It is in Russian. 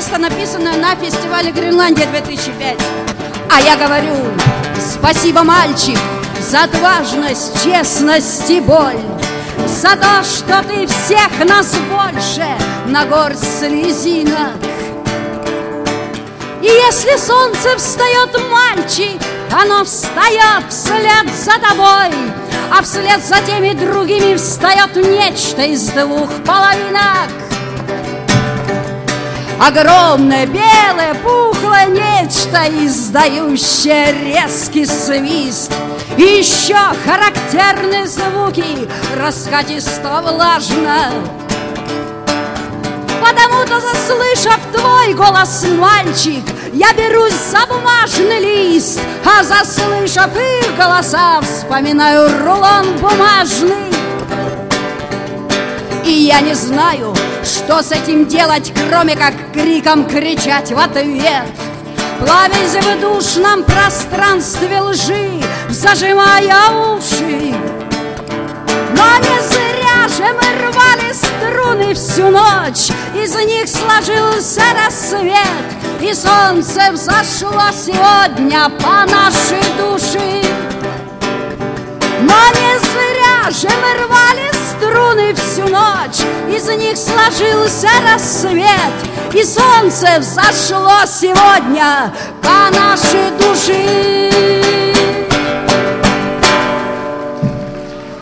место, написанное на фестивале Гренландия 2005. А я говорю: спасибо, мальчик, за отважность, честность и боль, за то, что ты всех нас больше на горсть слезинок. И если солнце встает, мальчик, оно встает вслед за тобой, а вслед за теми другими встает нечто из двух половинок. Огромное, белое, пухлое нечто, издающее резкий свист и еще характерные звуки, раскатисто-влажно. Потому-то, заслышав твой голос, мальчик, я берусь за бумажный лист, а заслышав их голоса, вспоминаю рулон бумажный. И я не знаю, что с этим делать, кроме как криком кричать в ответ, плавясь в душном пространстве лжи, зажимая уши. Но не зря же мы рвали струны всю ночь, из них сложился рассвет, и солнце взошло сегодня по нашей душе. Но не зря же мы рвали струны всю ночь, из них сложился рассвет, и солнце взошло сегодня по нашей душе.